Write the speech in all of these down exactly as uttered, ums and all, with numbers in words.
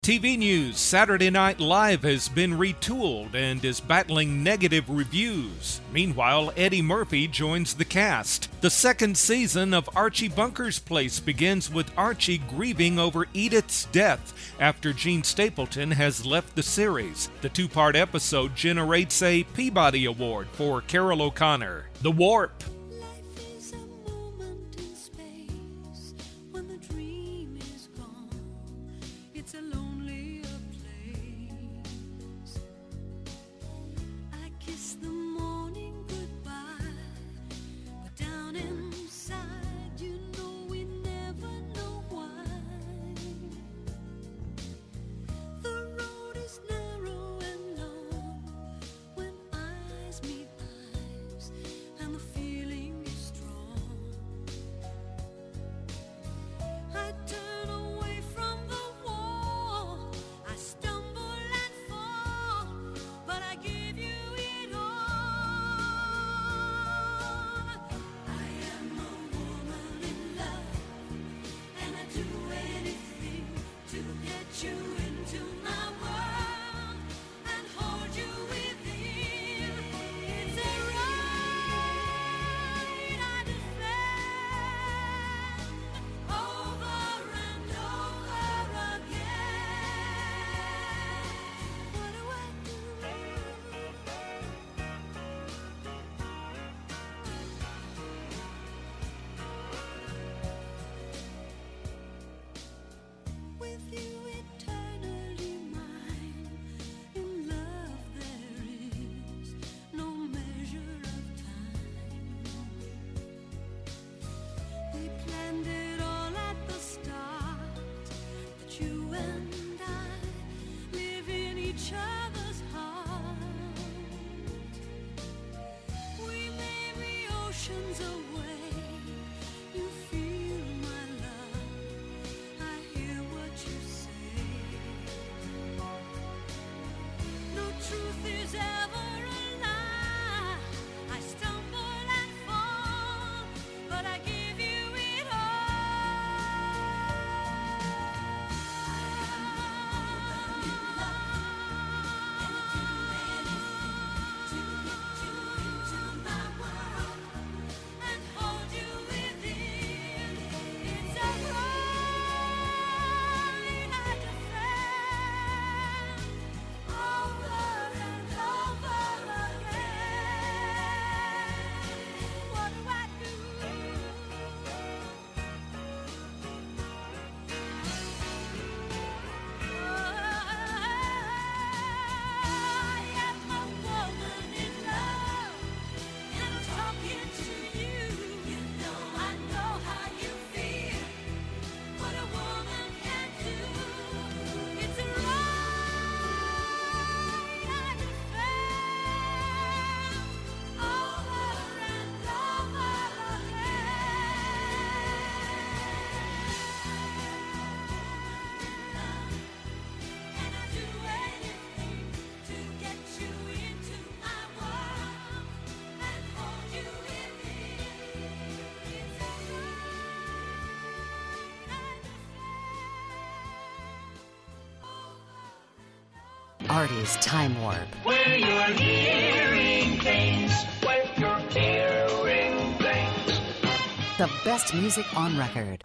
T V news: Saturday Night Live has been retooled and is battling negative reviews. Meanwhile, Eddie Murphy joins the cast. The second season of Archie Bunker's Place begins with Archie grieving over Edith's death after Gene Stapleton has left the series. The two-part episode generates a Peabody Award for Carol O'Connor. The Warp. Artie's Time Warp. Where you're hearing things, where you're hearing things. The best music on record.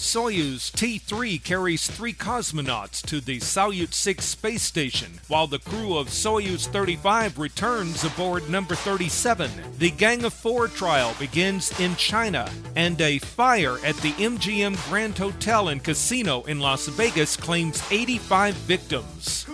Soyuz T three carries three cosmonauts to the Salyut six space station, while the crew of Soyuz thirty-five returns aboard number thirty-seven. The Gang of Four trial begins in China, and a fire at the M G M Grand Hotel and Casino in Las Vegas claims eighty-five victims.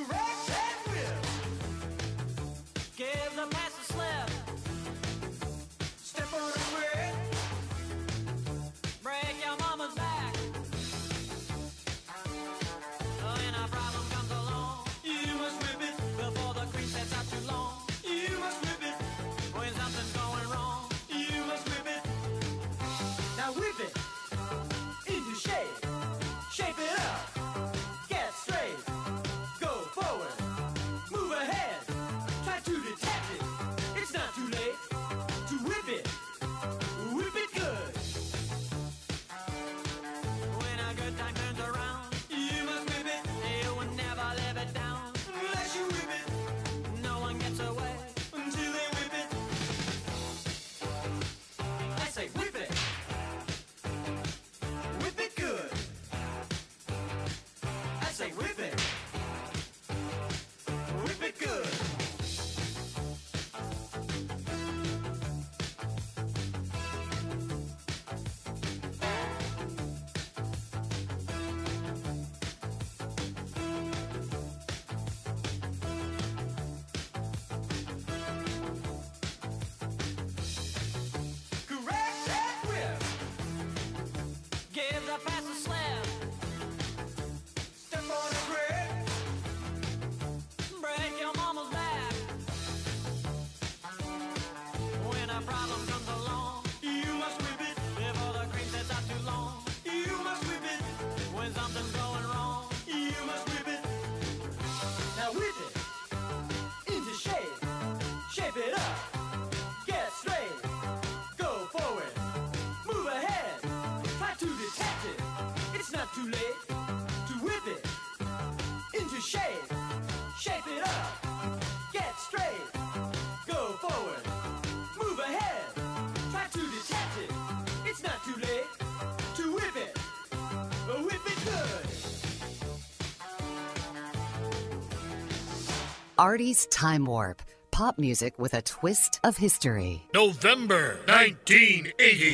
Artie's Time Warp. Pop music with a twist of history. November nineteen eighty.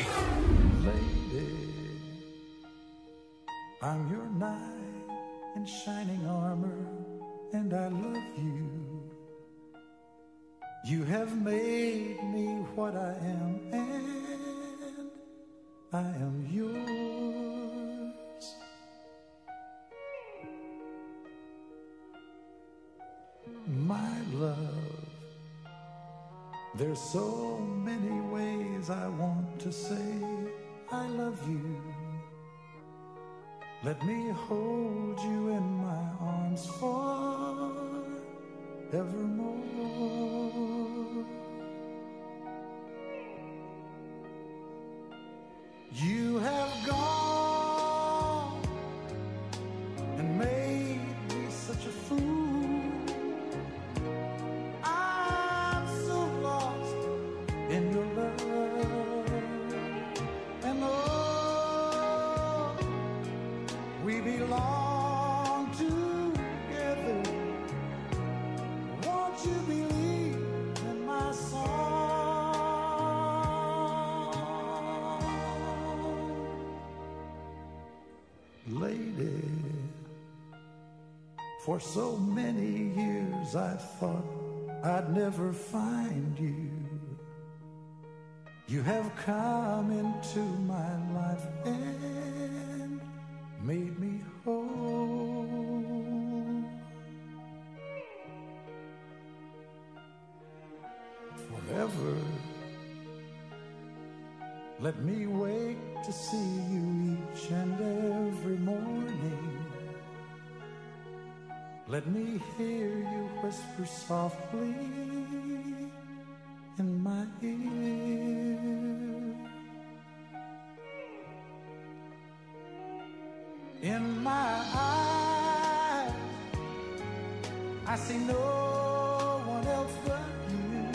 Lady, I'm your knight in shining armor, and I love you. You have made me what I am, and I am yours. My love, there's so many ways I want to say I love you. Let me hold you in my arms forevermore. You have gone and made me such a fool. In your love, and oh, we belong together. Won't you believe in my song, lady? For so many years I thought I'd never find you. You have come into my life and made me whole. Forever, let me wake to see you each and every morning. Let me hear you whisper softly in my ear. In my eyes, I see no one else but you.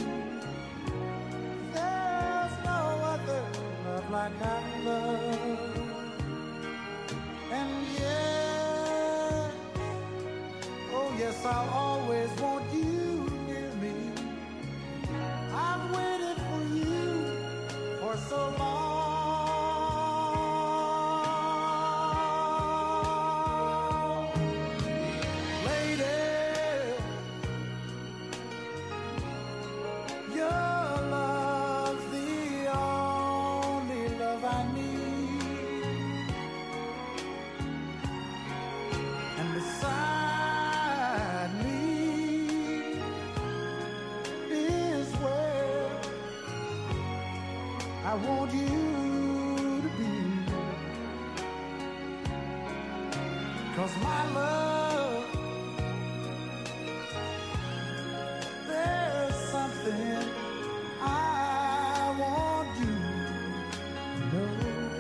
There's no other love like I love. I'll always want you near me. I've waited for you for so long. Lady, your love's the only love I need. And beside me is where I want you to be. 'Cause my love, there's something I want you to know.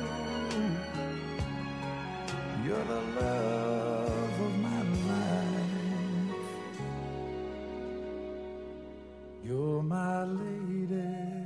You're the love of my life. You're my lady.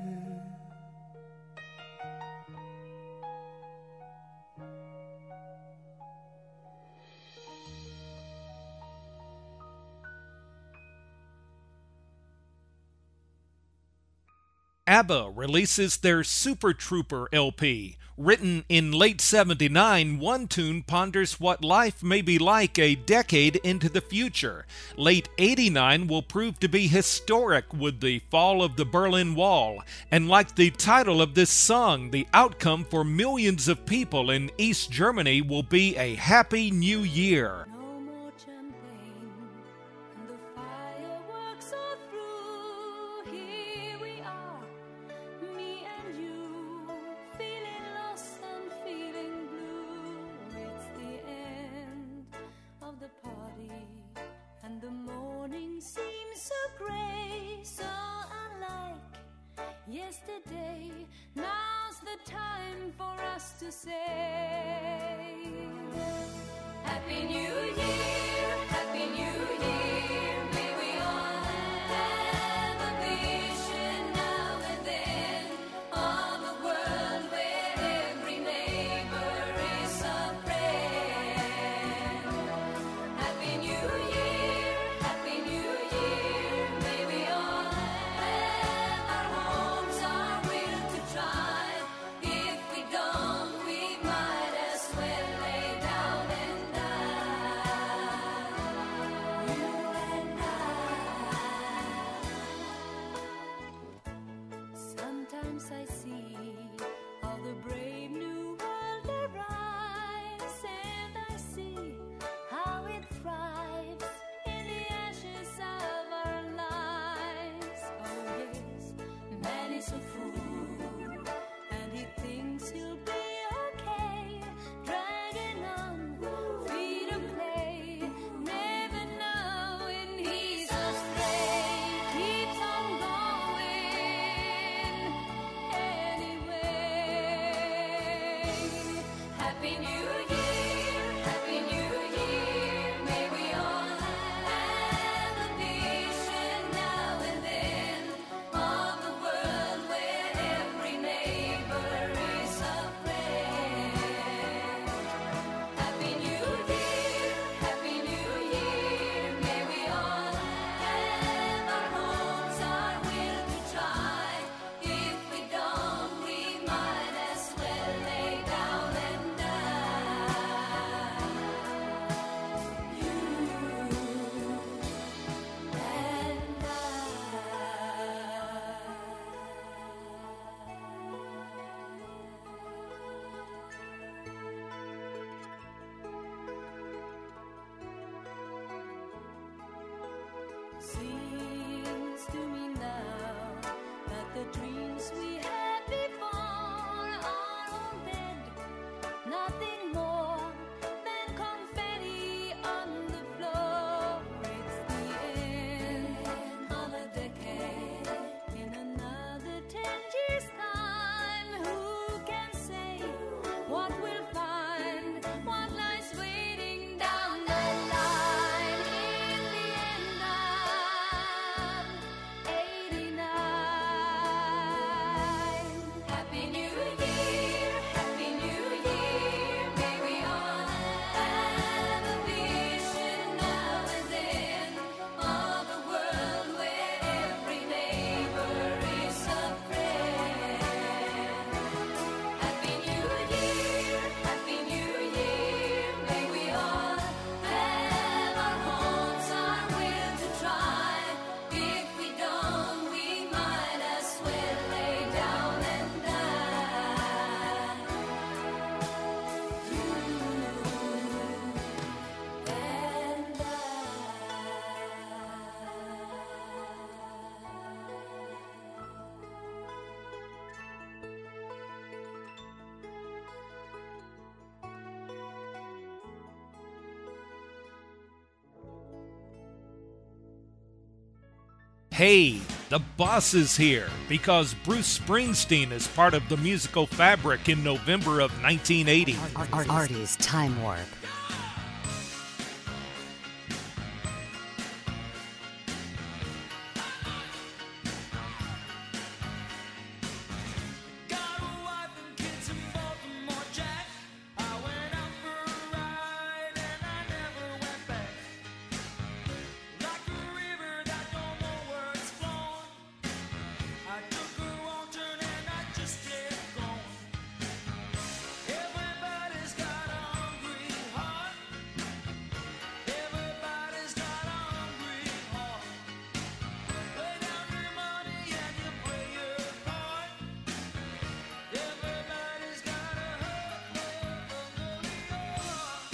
ABBA releases their Super Trooper L P. Written in late seventy-nine, one tune ponders what life may be like a decade into the future. Late eighty-nine will prove to be historic with the fall of the Berlin Wall. And like the title of this song, the outcome for millions of people in East Germany will be a happy new year. No more champagne, and the fireworks are through. Here we are, me and you, feeling lost and feeling blue. It's the end of the party, and the morning seems so gray, so unlike yesterday. Now's the time for us to say Happy New Year, Happy New Year. May we all have a vision now and then of a world where every neighbor is a friend. Happy New Year, Happy New Year. May we all have our homes, our will to try. If we don't, we might as well lay down and die. You and I. Sometimes I see how the brave new world arrives, and I see how it thrives in the ashes of our lives. Oh yes, man is a fool, and he thinks he'll be okay, dragging on feet of clay, never knowing he's astray, keeps on going. Hey, Hey, the boss is here because Bruce Springsteen is part of the musical fabric in November of nineteen eighty. Ar- Ar- Artie's Time Warp. Got a wife and kids in Baltimore, Jack. I went out for a ride and I never went back. Like a river that don't know where it's flowing. I took a wrong turn and I just kept going. Everybody's got a hungry heart. Everybody's got a hungry heart. Lay down your money and you play your part. Everybody's got a hungry heart.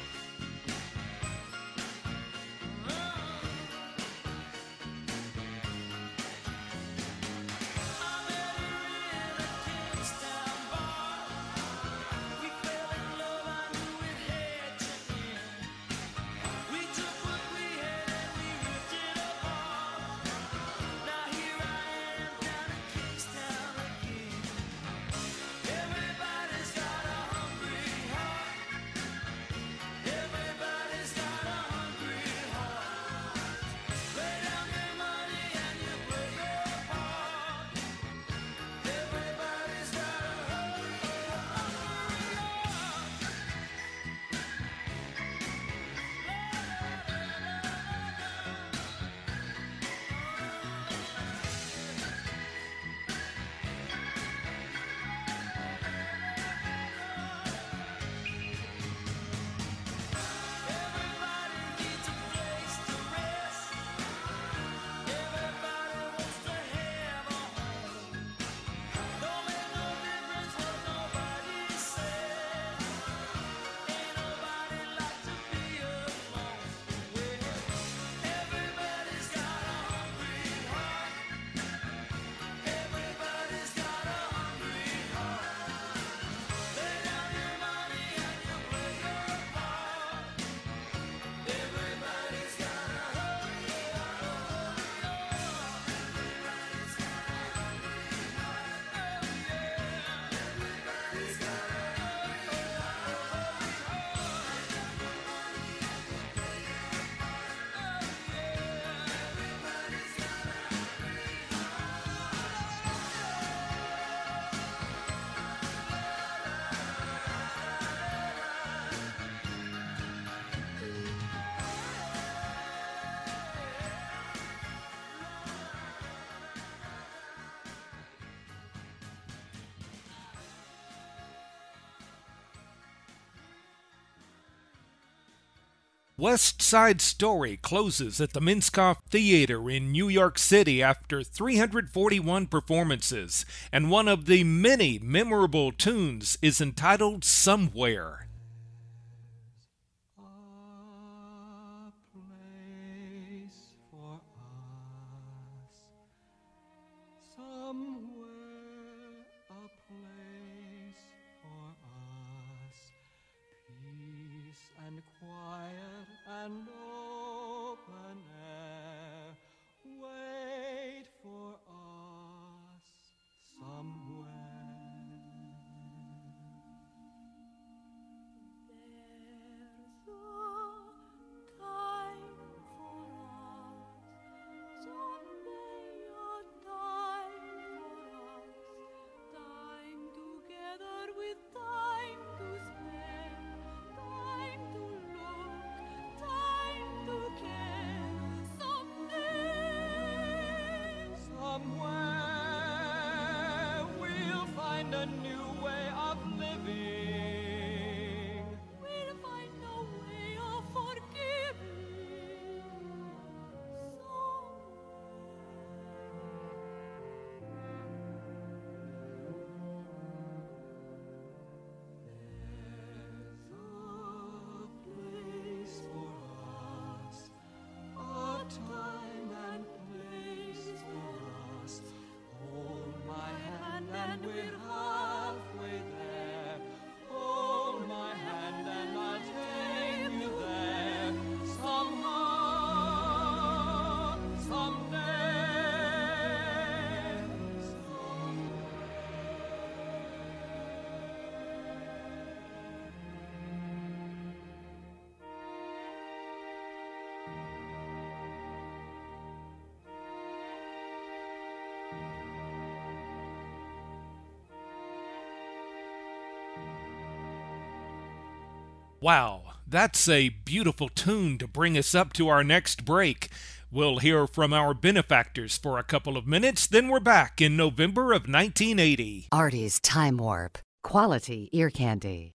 I met her in a Kingstown bar. We fell in love, I knew it had to end. We took what we had and we ripped it apart. Now here I am down in Kingstown again. Everybody's got a hungry heart. Everybody's got a hungry heart. Lay down your money and you play your part. Everybody's got a hungry heart. Everybody needs a place to rest. Everybody wants to have a home. Don't make no difference what nobody says. Ain't nobody like to be alone. Well, everybody's got a hungry heart. Everybody's got a hungry heart. Lay down your money and you play your part. Everybody's got a hungry heart. Everybody's got a hungry heart. Oh yeah. Everybody's got a hungry West Side Story closes at the Minskoff Theater in New York City after three hundred forty-one performances, and one of the many memorable tunes is entitled Somewhere. A place for us, somewhere a place for us, peace and quiet and open air, wait for us somewhere. There's a time for us, someday a time for us, time together with time to spend, time to look, time Wow, that's a beautiful tune to bring us up to our next break. We'll hear from our benefactors for a couple of minutes, then we're back in November of nineteen eighty. Artie's Time Warp. Quality ear candy.